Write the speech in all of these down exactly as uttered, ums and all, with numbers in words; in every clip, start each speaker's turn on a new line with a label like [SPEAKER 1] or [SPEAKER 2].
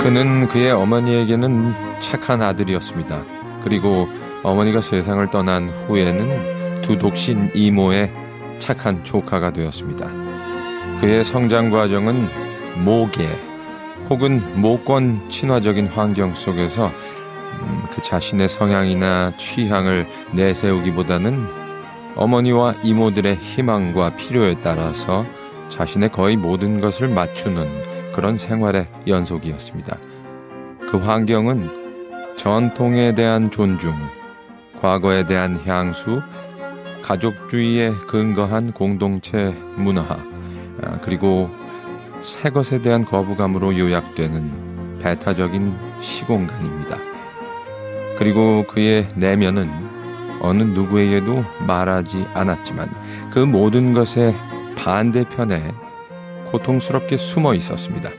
[SPEAKER 1] 그는 그의 어머니에게는 착한 아들이었습니다. 그리고 어머니가 세상을 떠난 후에는 두 독신 이모의 착한 조카가 되었습니다. 그의 성장 과정은 모계 혹은 모권 친화적인 환경 속에서 음, 그 자신의 성향이나 취향을 내세우기보다는 어머니와 이모들의 희망과 필요에 따라서 자신의 거의 모든 것을 맞추는 그런 생활의 연속이었습니다. 그 환경은 전통에 대한 존중, 과거에 대한 향수, 가족주의에 근거한 공동체 문화, 그리고 새 것에 대한 거부감으로 요약되는 배타적인 시공간입니다. 그리고 그의 내면은 어느 누구에게도 말하지 않았지만 그 모든 것의 반대편에 고통스럽게 숨어 있었습니다.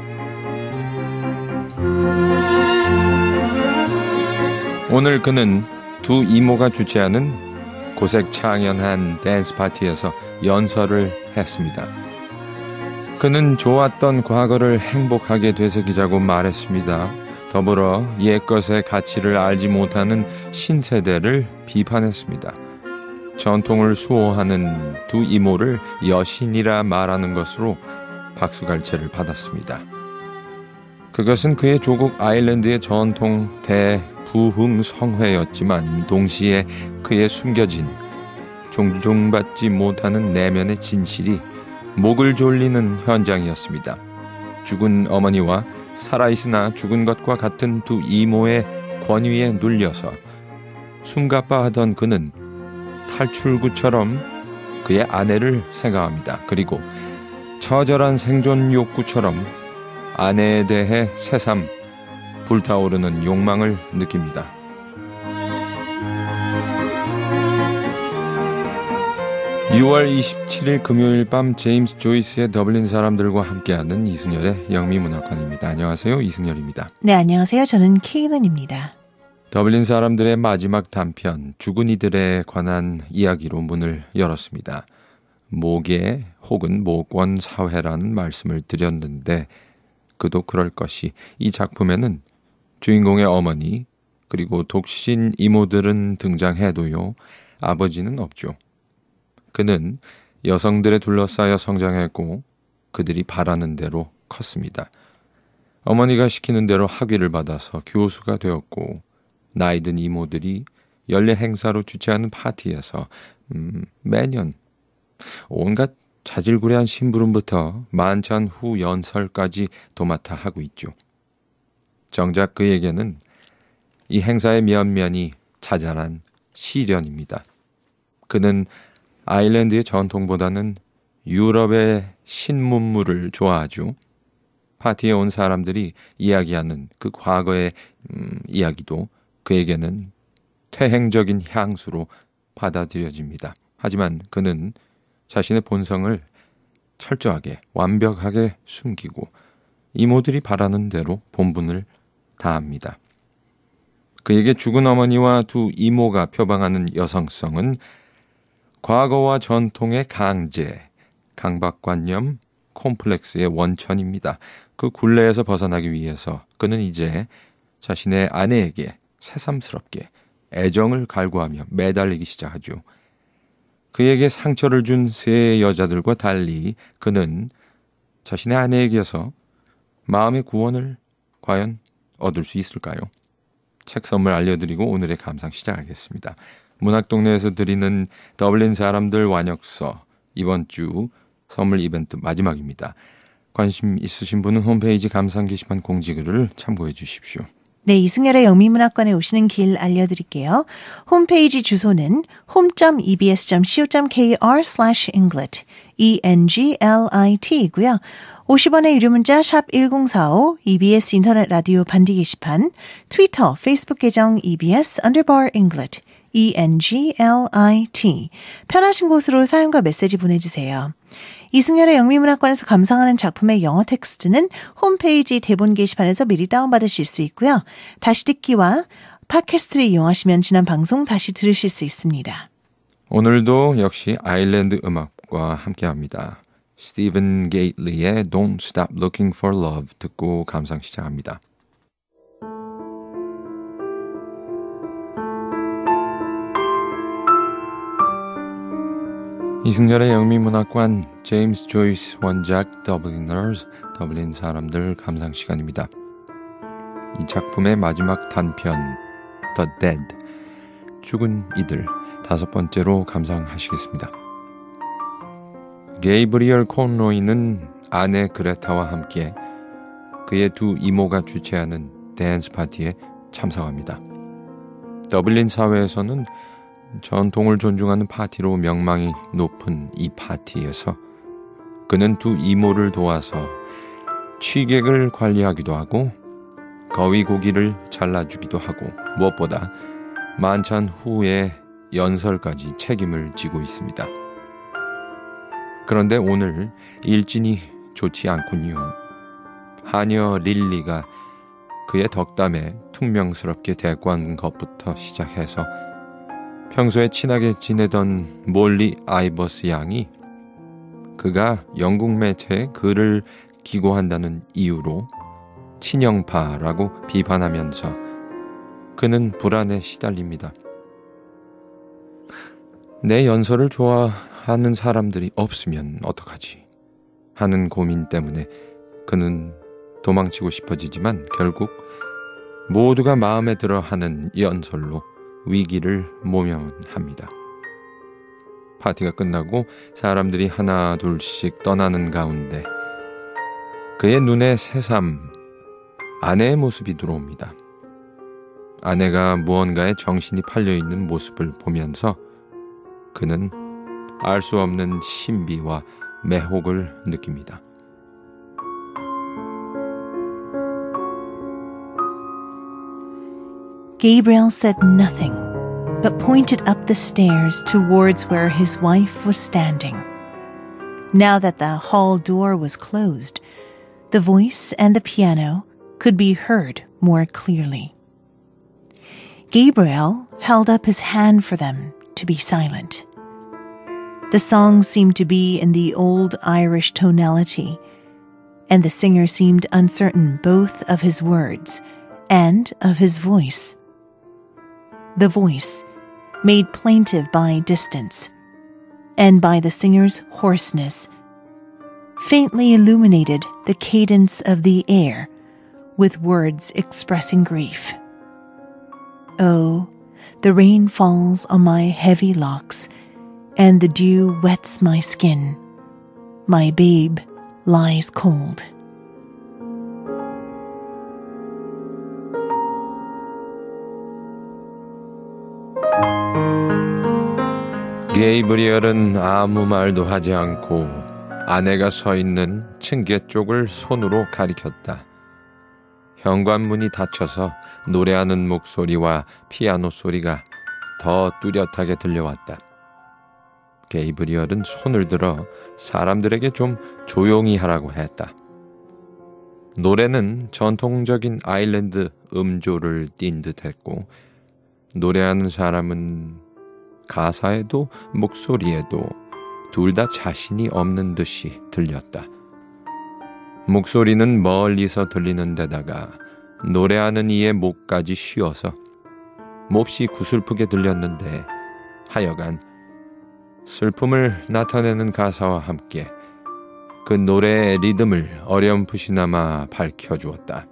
[SPEAKER 1] 오늘 그는 두 이모가 주최하는 고색창연한 댄스 파티에서 연설을 했습니다. 그는 좋았던 과거를 행복하게 되새기자고 말했습니다. 더불어 옛것의 가치를 알지 못하는 신세대를 비판했습니다. 전통을 수호하는 두 이모를 여신이라 말하는 것으로 박수갈채를 받았습니다. 그것은 그의 조국 아일랜드의 전통 대부흥성회였지만 동시에 그의 숨겨진 존중받지 못하는 내면의 진실이 목을 졸리는 현장이었습니다. 죽은 어머니와 살아있으나 죽은 것과 같은 두 이모의 권위에 눌려서 숨가빠하던 그는 탈출구처럼 그의 아내를 생각합니다. 그리고 처절한 생존 욕구처럼 아내에 대해 새삼 불타오르는 욕망을 느낍니다. 유월 이십칠일 금요일 밤 제임스 조이스의 더블린 사람들과 함께하는 이승열의 영미문학관입니다. 안녕하세요. 이승열입니다.
[SPEAKER 2] 네, 안녕하세요. 저는 케이런입니다.
[SPEAKER 1] 더블린 사람들의 마지막 단편 죽은 이들에 관한 이야기로 문을 열었습니다. 모계 혹은 모권 사회라는 말씀을 드렸는데 그도 그럴 것이 이 작품에는 주인공의 어머니 그리고 독신 이모들은 등장해도요 아버지는 없죠. 그는 여성들에 둘러싸여 성장했고 그들이 바라는 대로 컸습니다. 어머니가 시키는 대로 학위를 받아서 교수가 되었고 나이든 이모들이 연례 행사로 주최하는 파티에서 음, 매년 온갖 자질구레한 심부름부터 만찬 후 연설까지 도맡아 하고 있죠. 정작 그에게는 이 행사의 면면이 자잘한 시련입니다. 그는 아일랜드의 전통보다는 유럽의 신문물을 좋아하죠. 파티에 온 사람들이 이야기하는 그 과거의 음, 이야기도 그에게는 퇴행적인 향수로 받아들여집니다. 하지만 그는 자신의 본성을 철저하게 완벽하게 숨기고 이모들이 바라는 대로 본분을 다합니다. 그에게 죽은 어머니와 두 이모가 표방하는 여성성은 과거와 전통의 강제, 강박관념, 콤플렉스의 원천입니다. 그 굴레에서 벗어나기 위해서 그는 이제 자신의 아내에게 새삼스럽게 애정을 갈구하며 매달리기 시작하죠. 그에게 상처를 준 세 여자들과 달리 그는 자신의 아내에게서 마음의 구원을 과연 얻을 수 있을까요? 책 선물 알려드리고 오늘의 감상 시작하겠습니다. 문학동네에서 드리는 더블린 사람들 완역서 이번 주 선물 이벤트 마지막입니다. 관심 있으신 분은 홈페이지 감상 게시판 공지글을 참고해 주십시오.
[SPEAKER 2] 네, 이승열의 영미문학관에 오시는 길 알려드릴게요. 홈페이지 주소는 home.ebs.co.kr slash englit, E-N-G-L-I-T이고요. 오십 원의 유료 문자 샵 일공사오, 이비에스 인터넷 라디오 반디 게시판, 트위터, 페이스북 계정 이비에스 underbar englit, E-N-G-L-I-T. 편하신 곳으로 사연과 메시지 보내주세요. 이승열의 영미문학관에서 감상하는 작품의 영어 텍스트는 홈페이지 대본 게시판에서 미리 다운받으실 수 있고요. 다시 듣기와 팟캐스트를 이용하시면 지난 방송 다시 들으실 수 있습니다.
[SPEAKER 1] 오늘도 역시 아일랜드 음악과 함께합니다. 스티븐 게이틀리의 Don't Stop Looking for Love 듣고 감상 시작합니다. 이승열의 영미문학관 제임스 조이스 원작 더블리너스 더블린 사람들 감상 시간입니다. 이 작품의 마지막 단편 The Dead 죽은 이들 다섯 번째로 감상하시겠습니다. 게이브리얼 콘로이는 아내 그레타와 함께 그의 두 이모가 주최하는 댄스 파티에 참석합니다. 더블린 사회에서는 전통을 존중하는 파티로 명망이 높은 이 파티에서 그는 두 이모를 도와서 취객을 관리하기도 하고 거위고기를 잘라주기도 하고 무엇보다 만찬 후에 연설까지 책임을 지고 있습니다. 그런데 오늘 일진이 좋지 않군요. 하녀 릴리가 그의 덕담에 퉁명스럽게 대꾸한 것부터 시작해서 평소에 친하게 지내던 몰리 아이버스 양이 그가 영국 매체에 글을 기고한다는 이유로 친영파라고 비판하면서 그는 불안에 시달립니다. 내 연설을 좋아하는 사람들이 없으면 어떡하지? 하는 고민 때문에 그는 도망치고 싶어지지만 결국 모두가 마음에 들어 하는 연설로 위기를 모면합니다. 파티가 끝나고 사람들이 하나 둘씩 떠나는 가운데 그의 눈에 새삼 아내의 모습이 들어옵니다. 아내가 무언가에 정신이 팔려있는 모습을 보면서 그는 알 수 없는 신비와 매혹을 느낍니다.
[SPEAKER 2] Gabriel said nothing, but pointed up the stairs towards where his wife was standing. Now that the hall door was closed, the voice and the piano could be heard more clearly. Gabriel held up his hand for them to be silent. The song seemed to be in the old Irish tonality, and the singer seemed uncertain both of his words and of his voice. The voice, made plaintive by distance, and by the singer's hoarseness, faintly illuminated the cadence of the air with words expressing grief. Oh, the rain falls on my heavy locks, and the dew wets my skin. My babe lies cold.
[SPEAKER 1] 게이브리얼은 아무 말도 하지 않고 아내가 서 있는 층계 쪽을 손으로 가리켰다. 현관문이 닫혀서 노래하는 목소리와 피아노 소리가 더 뚜렷하게 들려왔다. 게이브리얼은 손을 들어 사람들에게 좀 조용히 하라고 했다. 노래는 전통적인 아일랜드 음조를 띈 듯했고 노래하는 사람은 가사에도 목소리에도 둘 다 자신이 없는 듯이 들렸다. 목소리는 멀리서 들리는 데다가 노래하는 이의 목까지 쉬어서 몹시 구슬프게 들렸는데 하여간 슬픔을 나타내는 가사와 함께 그 노래의 리듬을 어렴풋이나마 밝혀주었다.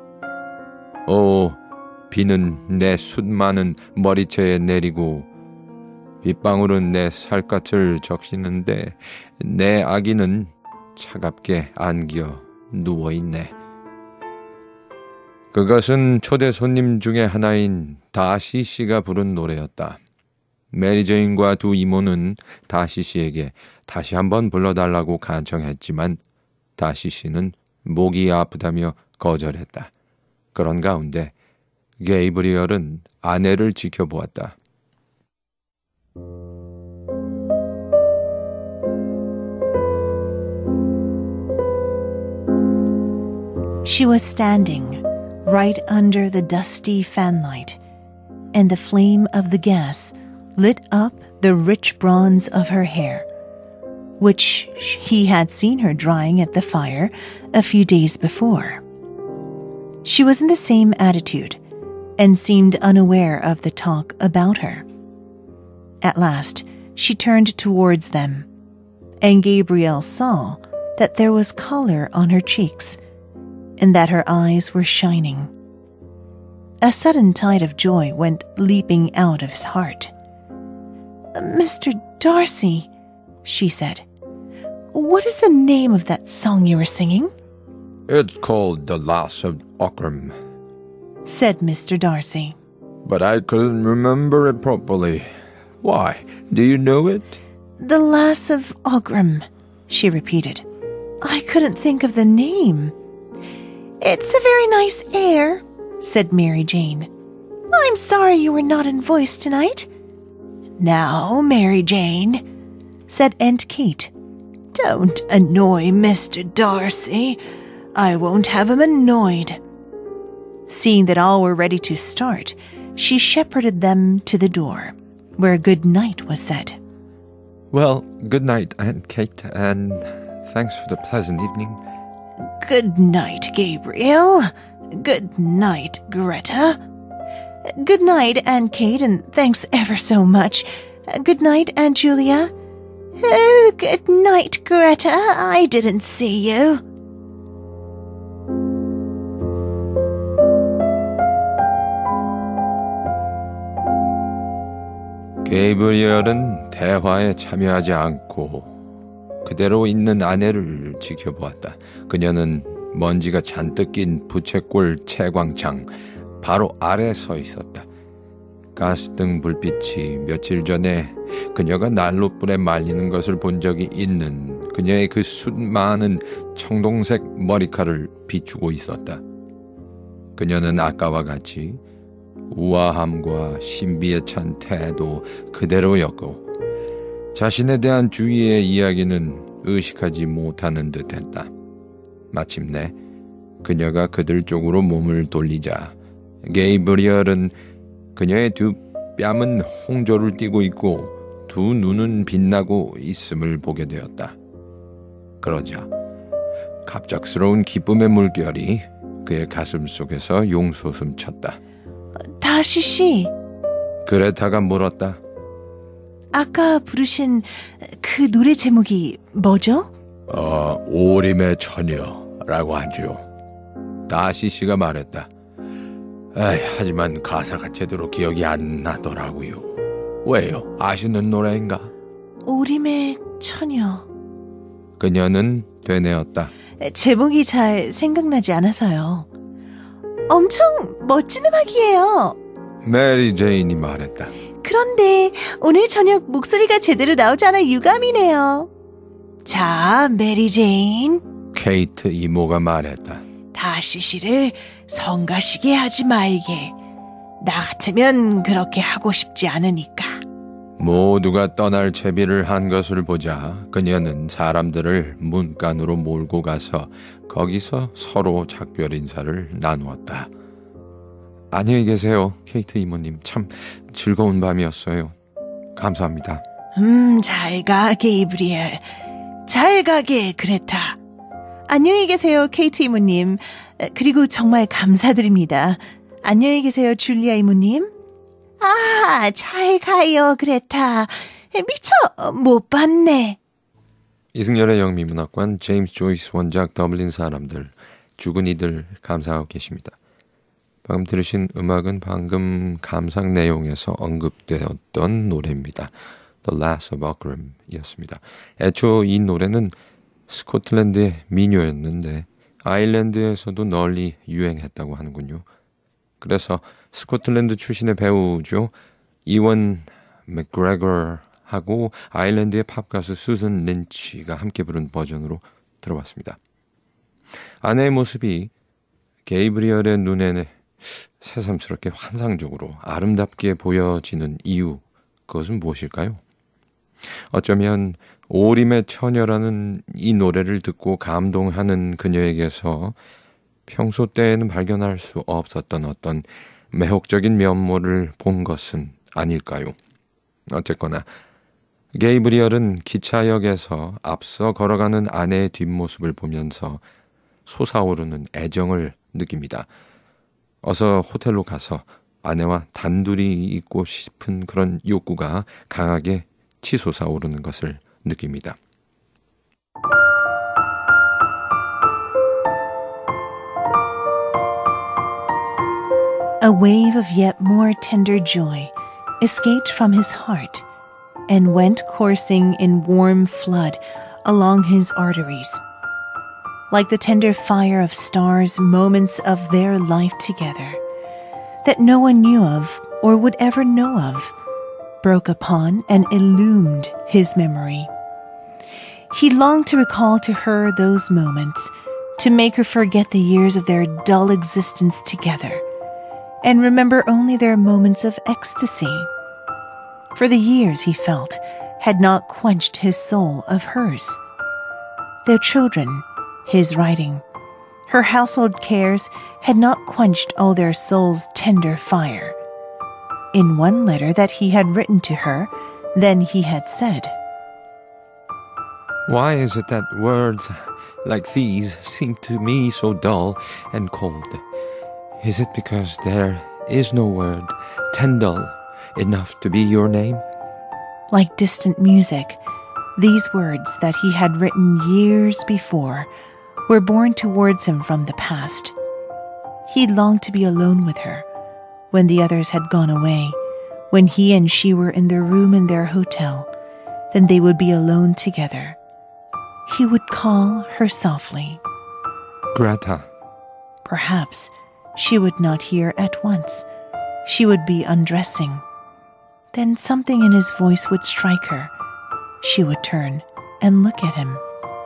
[SPEAKER 1] 오, 비는 내 숱 많은 머리채에 내리고 빗방울은 내 살갗을 적시는데 내 아기는 차갑게 안겨 누워있네. 그것은 초대 손님 중에 하나인 다시 씨가 부른 노래였다. 메리 제인과 두 이모는 다시 씨에게 다시 한번 불러달라고 간청했지만 다시 씨는 목이 아프다며 거절했다. 그런 가운데 게이브리얼은 아내를 지켜보았다.
[SPEAKER 2] She was standing right under the dusty fanlight, and the flame of the gas lit up the rich bronze of her hair, which he had seen her drying at the fire a few days before. She was in the same attitude and seemed unaware of the talk about her. At last, she turned towards them, and Gabriel saw that there was color on her cheeks and that her eyes were shining. A sudden tide of joy went leaping out of his heart. "Mister Darcy," she said, "what is the name of that song you were singing?"
[SPEAKER 1] "It's called The Lass of Aughrim,"
[SPEAKER 2] said Mister Darcy.
[SPEAKER 1] "But I couldn't remember it properly. Why, do you know it?"
[SPEAKER 2] "The Lass of Aughrim," she repeated. "I couldn't think of the name." "It's a very nice air," said Mary Jane. "I'm sorry you were not in voice tonight." "Now, Mary Jane," said Aunt Kate, "don't annoy Mister Darcy. I won't have him annoyed." Seeing that all were ready to start, she shepherded them to the door, where a good night was said.
[SPEAKER 1] "Well, good night, Aunt Kate, and thanks for the pleasant evening."
[SPEAKER 2] "Good night, Gabriel. Good night, Greta." "Good night, Aunt Kate, and thanks ever so much. Good night, Aunt Julia." "Oh, good night, Greta. I didn't see you."
[SPEAKER 1] 게이브리얼은 대화에 참여하지 않고 그대로 있는 아내를 지켜보았다. 그녀는 먼지가 잔뜩 낀 부채꼴 채광창 바로 아래 서 있었다. 가스등 불빛이 며칠 전에 그녀가 난로불에 말리는 것을 본 적이 있는 그녀의 그 숱 많은 청동색 머리카락을 비추고 있었다. 그녀는 아까와 같이 우아함과 신비에 찬 태도 그대로였고 자신에 대한 주위의 이야기는 의식하지 못하는 듯했다. 마침내 그녀가 그들 쪽으로 몸을 돌리자 게이브리얼은 그녀의 두 뺨은 홍조를 띠고 있고 두 눈은 빛나고 있음을 보게 되었다. 그러자 갑작스러운 기쁨의 물결이 그의 가슴 속에서 용솟음 쳤다.
[SPEAKER 2] 다시 씨.
[SPEAKER 1] 그레타가 물었다.
[SPEAKER 2] 아까 부르신 그 노래 제목이 뭐죠?
[SPEAKER 1] 어, 오림의 처녀라고 하죠. 다시 씨가 말했다. 에이, 하지만 가사가 제대로 기억이 안 나더라고요. 왜요? 아시는 노래인가?
[SPEAKER 2] 오림의 처녀.
[SPEAKER 1] 그녀는 되뇌었다.
[SPEAKER 2] 제목이 잘 생각나지 않아서요. 엄청 멋진 음악이에요.
[SPEAKER 1] 메리 제인이 말했다.
[SPEAKER 2] 그런데 오늘 저녁 목소리가 제대로 나오지 않아 유감이네요. 자, 메리 제인.
[SPEAKER 1] 케이트 이모가 말했다.
[SPEAKER 2] 다시 씨를 성가시게 하지 말게. 나 같으면 그렇게 하고 싶지 않으니까.
[SPEAKER 1] 모두가 떠날 채비를 한 것을 보자 그녀는 사람들을 문간으로 몰고 가서 거기서 서로 작별 인사를 나누었다. 안녕히 계세요, 케이트 이모님. 참 즐거운 밤이었어요. 감사합니다.
[SPEAKER 2] 음, 잘 가, 게이브리엘. 잘 가게, 그레타. 안녕히 계세요, 케이트 이모님. 그리고 정말 감사드립니다. 안녕히 계세요, 줄리아 이모님. 아, 잘 가요, 그레타. 미처 못 봤네.
[SPEAKER 1] 이승열의 영미문학관, 제임스 조이스 원작, 더블린 사람들, 죽은 이들 감상하고 계십니다. 방금 들으신 음악은 방금 감상 내용에서 언급되었던 노래입니다. The Lass of Aughrim 이었습니다. 애초 이 노래는 스코틀랜드의 민요였는데 아일랜드에서도 널리 유행했다고 하는군요. 그래서 스코틀랜드 출신의 배우죠. 이원 맥그레거하고 아일랜드의 팝가수 수즌 린치가 함께 부른 버전으로 들어봤습니다. 아내의 모습이 게이브리얼의 눈에는 새삼스럽게 환상적으로 아름답게 보여지는 이유, 그것은 무엇일까요? 어쩌면 오림의 처녀라는 이 노래를 듣고 감동하는 그녀에게서 평소 때에는 발견할 수 없었던 어떤 매혹적인 면모를 본 것은 아닐까요? 어쨌거나 게이브리얼은 기차역에서 앞서 걸어가는 아내의 뒷모습을 보면서 솟아오르는 애정을 느낍니다. 어서 호텔로 가서 아내와 단둘이 있고 싶은 그런 욕구가 강하게 치솟아 오르는 것을 느낍니다.
[SPEAKER 2] A wave of yet more tender joy escaped from his heart and went coursing in warm flood along his arteries. Like the tender fire of stars, moments of their life together, that no one knew of or would ever know of, broke upon and illumined his memory. He longed to recall to her those moments, to make her forget the years of their dull existence together, and remember only their moments of ecstasy. For the years, he felt, had not quenched his soul of hers. Their children, his writing, her household cares had not quenched all their souls' tender fire. In one letter that he had written to her, then he had said,
[SPEAKER 1] "Why is it that words like these seem to me so dull and cold? Is it because there is no word tender enough to be your name?"
[SPEAKER 2] Like distant music, these words that he had written years before were borne towards him from the past. He longed to be alone with her when the others had gone away, when he and she were in their room in their hotel. Then they would be alone together. He would call her softly.
[SPEAKER 1] "Greta."
[SPEAKER 2] Perhaps she would not hear at once. She would be undressing. Then something in his voice would strike her. She would turn and look at him.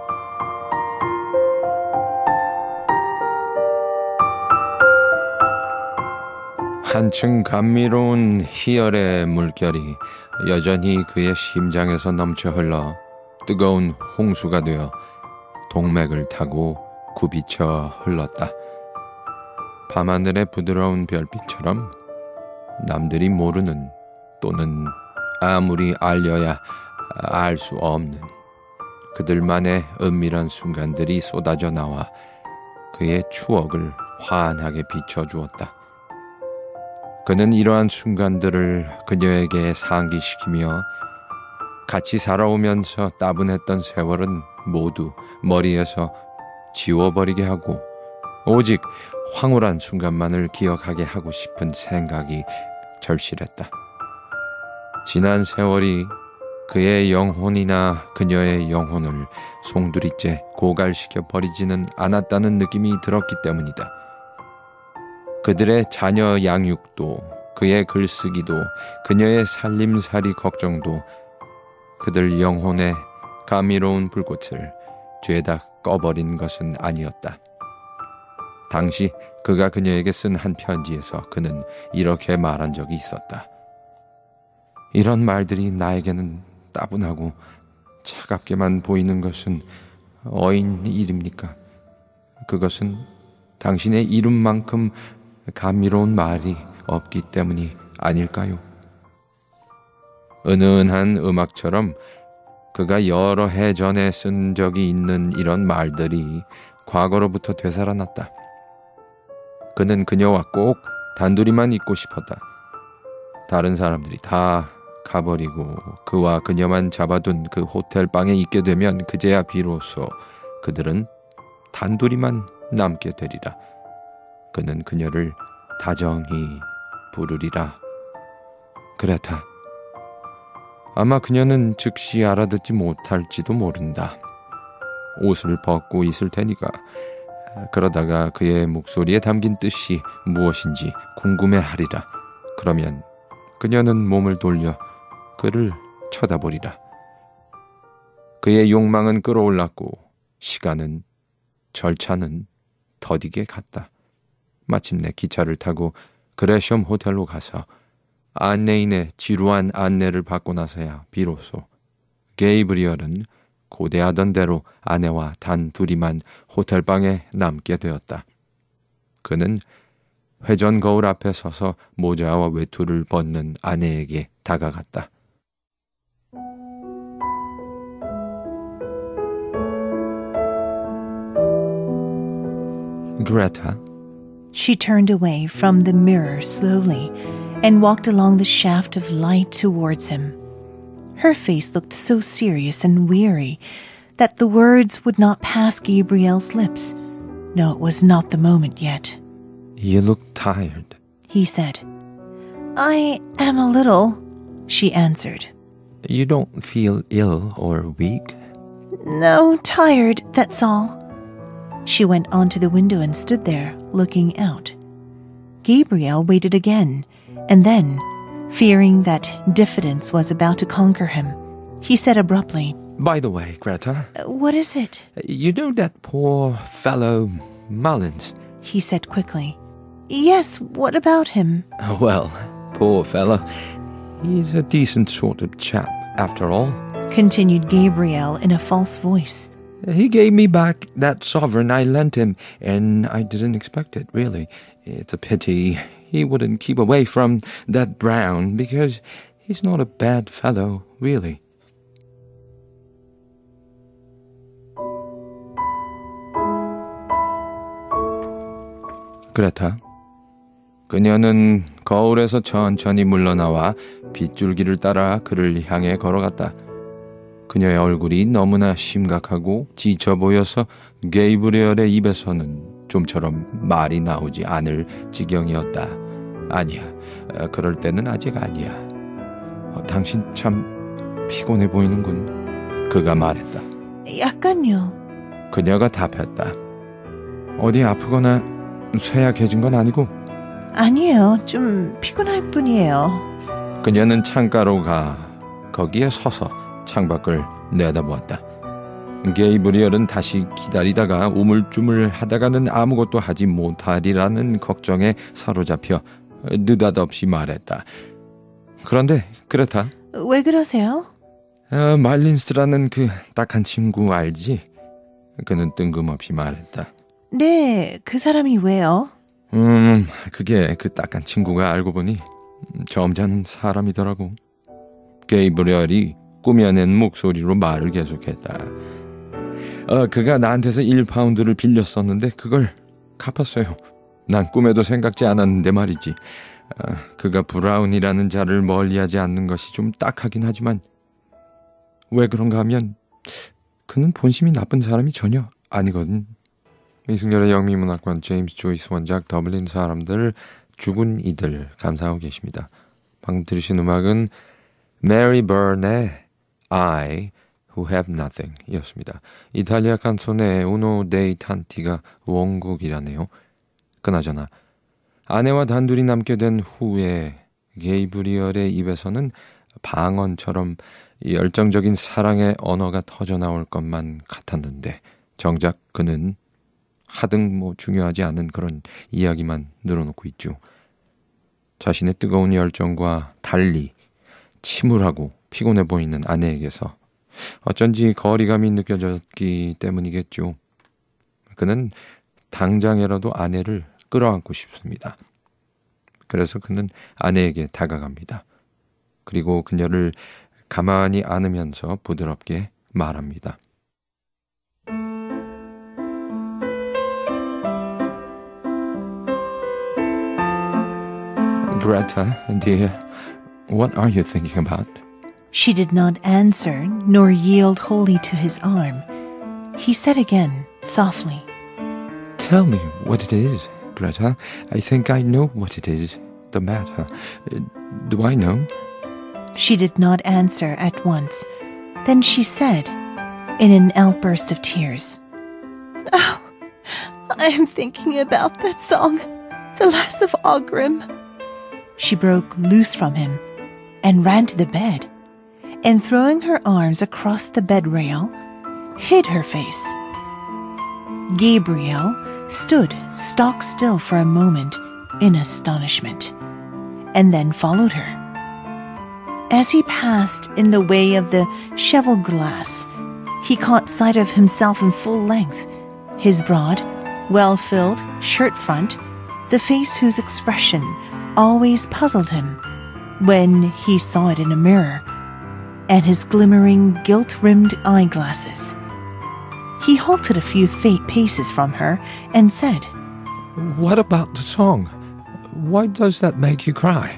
[SPEAKER 1] 한층 감미로운 희열의 물결이 여전히 그의 심장에서 넘쳐 흘러 뜨거운 홍수가 되어 동맥을 타고 굽이쳐 흘렀다. 밤하늘의 부드러운 별빛처럼 남들이 모르는 또는 아무리 알려야 알 수 없는 그들만의 은밀한 순간들이 쏟아져 나와 그의 추억을 환하게 비춰주었다. 그는 이러한 순간들을 그녀에게 상기시키며 같이 살아오면서 따분했던 세월은 모두 머리에서 지워버리게 하고 오직 황홀한 순간만을 기억하게 하고 싶은 생각이 절실했다. 지난 세월이 그의 영혼이나 그녀의 영혼을 송두리째 고갈시켜 버리지는 않았다는 느낌이 들었기 때문이다. 그들의 자녀 양육도, 그의 글쓰기도, 그녀의 살림살이 걱정도 그들 영혼의 감미로운 불꽃을 죄다 꺼버린 것은 아니었다. 당시 그가 그녀에게 쓴 한 편지에서 그는 이렇게 말한 적이 있었다. "이런 말들이 나에게는 따분하고 차갑게만 보이는 것은 어인 일입니까? 그것은 당신의 이름만큼 감미로운 말이 없기 때문이 아닐까요?" 은은한 음악처럼 그가 여러 해 전에 쓴 적이 있는 이런 말들이 과거로부터 되살아났다. 그는 그녀와 꼭 단둘이만 있고 싶었다. 다른 사람들이 다 가버리고 그와 그녀만 잡아둔 그 호텔 방에 있게 되면 그제야 비로소 그들은 단둘이만 남게 되리라. 그는 그녀를 다정히 부르리라. 그레타. 아마 그녀는 즉시 알아듣지 못할지도 모른다. 옷을 벗고 있을 테니까. 그러다가 그의 목소리에 담긴 뜻이 무엇인지 궁금해하리라. 그러면 그녀는 몸을 돌려 그를 쳐다보리라. 그의 욕망은 끌어올랐고 시간은, 절차는 더디게 갔다. 마침내 기차를 타고 그레셔엄 호텔로 가서 안내인의 지루한 안내를 받고 나서야 비로소 게이브리얼은 고대하던 대로 아내와 단 둘이만 호텔방에 남게 되었다. 그는 회전 거울 앞에 서서 모자와 외투를 벗는 아내에게 다가갔다. Greta.
[SPEAKER 2] She turned away from the mirror slowly and walked along the shaft of light towards him. Her face looked so serious and weary that the words would not pass Gabriel's lips. No, it was not the moment yet.
[SPEAKER 1] You look tired,
[SPEAKER 2] he said. I am a little, she answered.
[SPEAKER 1] You don't feel ill or weak?
[SPEAKER 2] No, tired, that's all. She went on to the window and stood there, looking out. Gabriel waited again, and then, fearing that diffidence was about to conquer him, he said abruptly,
[SPEAKER 1] By the way, Greta.
[SPEAKER 2] What is it?
[SPEAKER 1] You know that poor fellow Mullins?
[SPEAKER 2] He said quickly. Yes, what about him?
[SPEAKER 1] Well, poor fellow. He's a decent sort of chap, after all,
[SPEAKER 2] continued Gabriel in a false voice.
[SPEAKER 1] He gave me back that sovereign I lent him, and I didn't expect it, really. It's a pity he wouldn't keep away from that Brown, because he's not a bad fellow, really. 그레타. 그녀는 거울에서 천천히 물러나와 빗줄기를 따라 그를 향해 걸어갔다. 그녀의 얼굴이 너무나 심각하고 지쳐 보여서 게이브리얼의 입에서는 좀처럼 말이 나오지 않을 지경이었다. 아니야, 그럴 때는 아직 아니야. 어, 당신 참 피곤해 보이는군. 그가 말했다.
[SPEAKER 2] 약간요.
[SPEAKER 1] 그녀가 답했다. 어디 아프거나 쇠약해진 건 아니고?
[SPEAKER 2] 아니에요. 좀 피곤할 뿐이에요.
[SPEAKER 1] 그녀는 창가로 가 거기에 서서 창밖을 내다보았다. 게이브리얼은 다시 기다리다가 우물쭈물 하다가는 아무것도 하지 못하리라는 걱정에 사로잡혀 느닷없이 말했다. 그런데 그레타.
[SPEAKER 2] 왜 그러세요?
[SPEAKER 1] 어, 말린스라는 그 딱한 친구 알지? 그는 뜬금없이 말했다.
[SPEAKER 2] 네, 그 사람이 왜요?
[SPEAKER 1] 음, 그게 그 딱한 친구가 알고 보니 점잖은 사람이더라고. 게이브리얼이 꾸며낸 목소리로 말을 계속했다. 어, 그가 나한테서 일 파운드를 빌렸었는데 그걸 갚았어요. 난 꿈에도 생각지 않았는데 말이지. 어, 그가 브라운이라는 자를 멀리하지 않는 것이 좀 딱하긴 하지만 왜 그런가 하면 그는 본심이 나쁜 사람이 전혀 아니거든. 이승열의 영미문학관 제임스 조이스 원작 더블린 사람들 죽은 이들 감상하고 계십니다. 방금 들으신 음악은 메리 버의 I Who Have Nothing 이었습니다. 이탈리아 칸톤의 우노 데이 탄티가 원곡이라네요. 그나저나 아내와 단둘이 남게 된 후에 게이브리얼의 입에서는 방언처럼 열정적인 사랑의 언어가 터져나올 것만 같았는데 정작 그는 하등 뭐 중요하지 않은 그런 이야기만 늘어놓고 있죠. 자신의 뜨거운 열정과 달리 침울하고 피곤해 보이는 아내에게서 어쩐지 거리감이 느껴졌기 때문이겠죠. 그는 당장이라도 아내를 끌어안고 싶습니다. 그래서 그는 아내에게 다가갑니다. 그리고 그녀를 가만히 안으면서 부드럽게 말합니다. Greta, dear, what are you thinking about?
[SPEAKER 2] She did not answer nor yield wholly to his arm. He said again, softly,
[SPEAKER 1] Tell me what it is, Greta. I think I know what it is, the matter. Do I know?
[SPEAKER 2] She did not answer at once. Then she said, in an outburst of tears, Oh, I am thinking about that song, The Lass of Aughrim. She broke loose from him and ran to the bed, and throwing her arms across the bed rail, hid her face. Gabriel stood stock still for a moment in astonishment, and then followed her. As he passed in the way of the cheval glass, he caught sight of himself in full length, his broad, well-filled shirt front, the face whose expression always puzzled him when he saw it in a mirror, and his glimmering gilt-rimmed eyeglasses. He halted a few faint paces from her and said,
[SPEAKER 1] What about the song? Why does that make you cry?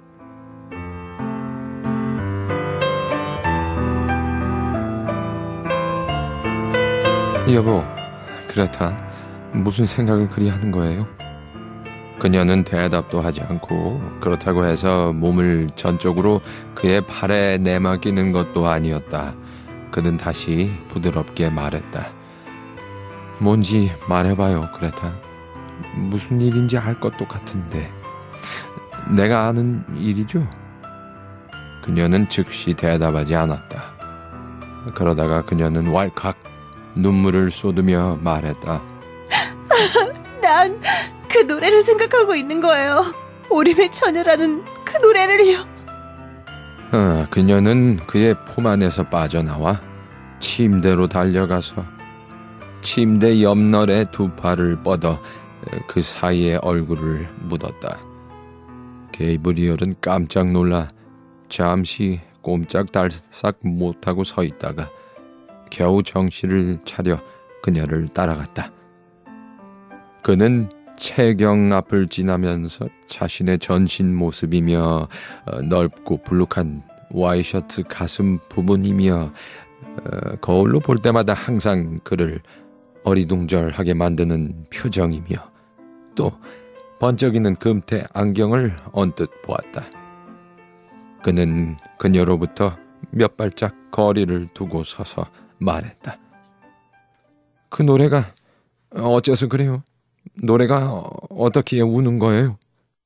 [SPEAKER 1] 여보, 그렇다. 무슨 생각을 그리 하는 거예요? 그녀는 대답도 하지 않고 그렇다고 해서 몸을 전적으로 그의 팔에 내맡기는 것도 아니었다. 그는 다시 부드럽게 말했다. 뭔지 말해봐요, 그레타. 무슨 일인지 알 것도 같은데. 내가 아는 일이죠? 그녀는 즉시 대답하지 않았다. 그러다가 그녀는 왈칵 눈물을 쏟으며 말했다.
[SPEAKER 2] 난 그 노래를 생각하고 있는 거예요. 오림의 처녀라는 그 노래를요.
[SPEAKER 1] 어, 그녀는 그의 품 안에서 빠져나와 침대로 달려가서 침대 옆널에 두 팔을 뻗어 그 사이에 얼굴을 묻었다. 게이브리얼은 깜짝 놀라 잠시 꼼짝달싹 못하고 서 있다가 겨우 정신을 차려 그녀를 따라갔다. 그는 채경 앞을 지나면서 자신의 전신 모습이며 넓고 불룩한 와이셔츠 가슴 부분이며 거울로 볼 때마다 항상 그를 어리둥절하게 만드는 표정이며 또 번쩍이는 금태 안경을 언뜻 보았다. 그는 그녀로부터 몇 발짝 거리를 두고 서서 말했다. 그 노래가 어째서 그래요? 노래가 어떻게 우는 거예요?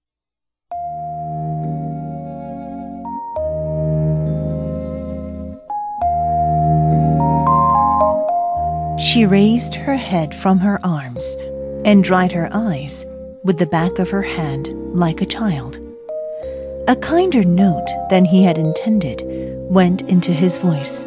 [SPEAKER 2] She raised her head from her arms and dried her eyes with the back of her hand like a child. A kinder note than he had intended went into his voice.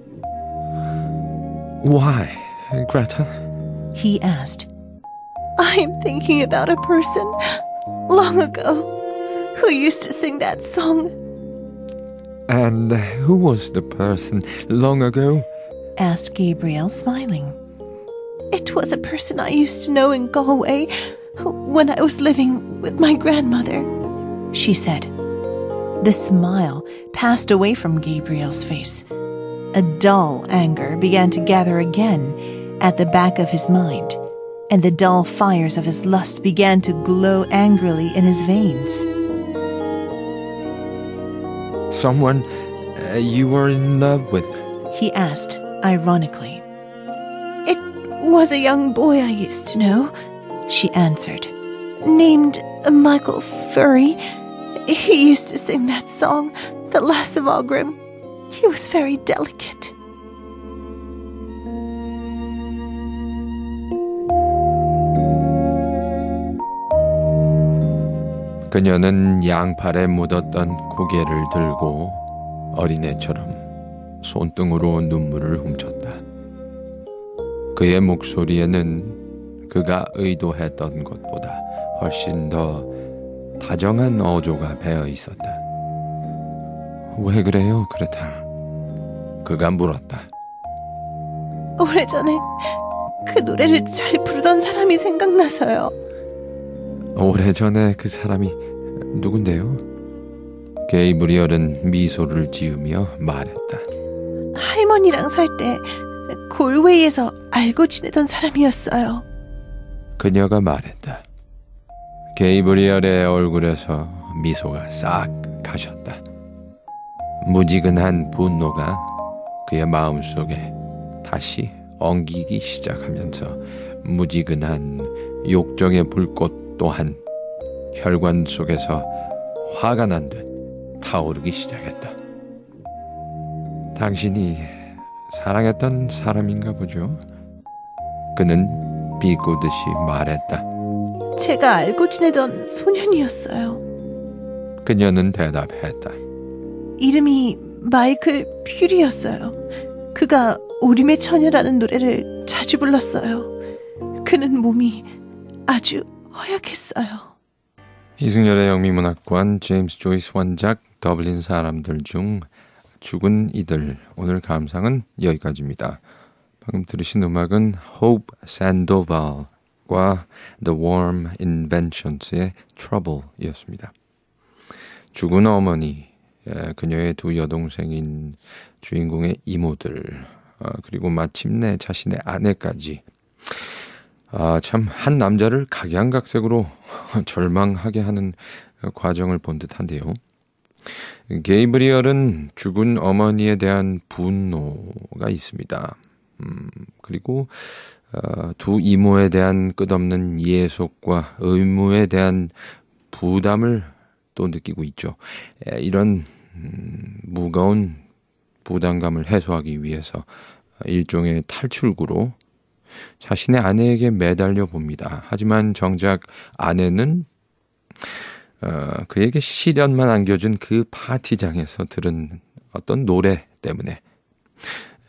[SPEAKER 1] Why, Greta?
[SPEAKER 2] He asked. I'm thinking about a person long ago who used to sing that song.
[SPEAKER 1] And who was the person long ago?
[SPEAKER 2] Asked Gabriel, smiling. It was a person I used to know in Galway when I was living with my grandmother, she said. The smile passed away from Gabriel's face. A dull anger began to gather again at the back of his mind, and the dull fires of his lust began to glow angrily in his veins.
[SPEAKER 1] Someone uh, you were in love with?
[SPEAKER 2] He asked, ironically. It was a young boy I used to know, she answered, named Michael Furry. He used to sing that song, The Lass of Aughrim. He was very delicate.
[SPEAKER 1] 그녀는 양팔에 묻었던 고개를 들고 어린애처럼 손등으로 눈물을 훔쳤다. 그의 목소리에는 그가 의도했던 것보다 훨씬 더 다정한 어조가 배어 있었다. 왜 그래요, 그레타? 그가 물었다.
[SPEAKER 2] 오래전에 그 노래를 잘 부르던 사람이 생각나서요.
[SPEAKER 1] 오래전에 그 사람이 누군데요? 게이브리얼은 미소를 지으며 말했다.
[SPEAKER 2] 할머니랑 살 때 골웨이에서 알고 지내던 사람이었어요.
[SPEAKER 1] 그녀가 말했다. 게이브리얼의 얼굴에서 미소가 싹 가셨다. 무지근한 분노가 그의 마음속에 다시 엉기기 시작하면서 무지근한 욕정의 불꽃 또한 혈관 속에서 화가 난 듯 타오르기 시작했다. 당신이 사랑했던 사람인가 보죠? 그는 비꼬듯이 말했다.
[SPEAKER 2] 제가 알고 지내던 소년이었어요.
[SPEAKER 1] 그녀는 대답했다.
[SPEAKER 2] 이름이 마이클 퓨리였어요. 그가 오림의 처녀라는 노래를 자주 불렀어요. 그는 몸이 아주 허약했어요.
[SPEAKER 1] 이승열의 영미문학관, 제임스 조이스 원작, 더블린 사람들 중 죽은 이들. 오늘 감상은 여기까지입니다. 방금 들으신 음악은 Hope Sandoval, 과 The Warm Inventions의 Trouble이었습니다. 죽은 어머니, 그녀의 두 여동생인 주인공의 이모들, 그리고 마침내 자신의 아내까지 아, 참 한 남자를 각양각색으로 절망하게 하는 과정을 본 듯한데요. 게이브리얼은 죽은 어머니에 대한 분노가 있습니다. 음, 그리고 어, 두 이모에 대한 끝없는 예속과 의무에 대한 부담을 또 느끼고 있죠. 에, 이런 음, 무거운 부담감을 해소하기 위해서 일종의 탈출구로 자신의 아내에게 매달려 봅니다. 하지만 정작 아내는 어, 그에게 시련만 안겨준 그 파티장에서 들은 어떤 노래 때문에 어,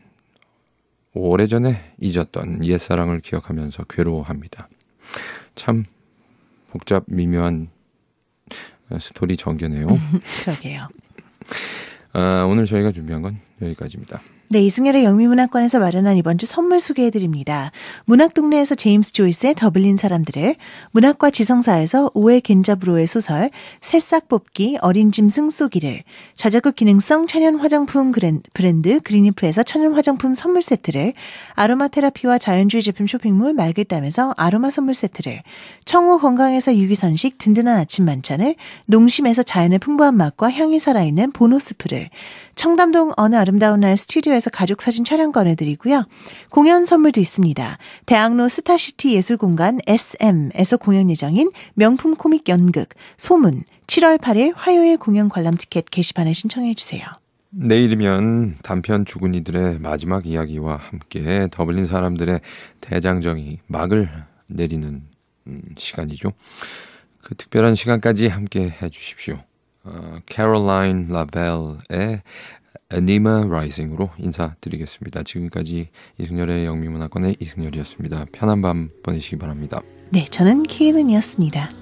[SPEAKER 1] 오래전에 잊었던 옛사랑을 기억하면서 괴로워합니다. 참 복잡 미묘한 스토리 전개네요.
[SPEAKER 2] 그러게요.
[SPEAKER 1] 아, 오늘 저희가 준비한 건 여기까지입니다.
[SPEAKER 2] 네, 이승열의 영미문학관에서 마련한 이번 주 선물 소개해드립니다. 문학동네에서 제임스 조이스의 더블린 사람들을, 문학과 지성사에서 오해 겐자브로의 소설 새싹 뽑기 어린 짐승 쏘기를, 저자극 기능성 천연 화장품 브랜드 그린리프에서 천연 화장품 선물 세트를, 아로마 테라피와 자연주의 제품 쇼핑몰 말글담에서 아로마 선물 세트를, 청호 건강에서 유기선식 든든한 아침 만찬을, 농심에서 자연의 풍부한 맛과 향이 살아있는 보노스프를, 청담동 어느 아름다운 날 스튜디오에서 가족사진 촬영권을 드리고요. 공연 선물도 있습니다. 대학로 스타시티 예술공간 에스엠에서 공연 예정인 명품 코믹 연극 소문 칠월 팔일 화요일 공연 관람 티켓 게시판에 신청해 주세요.
[SPEAKER 1] 내일이면 단편 죽은 이들의 마지막 이야기와 함께 더블린 사람들의 대장정이 막을 내리는 음, 시간이죠. 그 특별한 시간까지 함께 해주십시오. 어, 캐롤라인 라벨의 Anima Rising으로 인사드리겠습니다. 지금까지 이승열의 영미문학관의 이승열이었습니다. 편한 밤 보내시기 바랍니다.
[SPEAKER 2] 네, 저는 케일은이었습니다.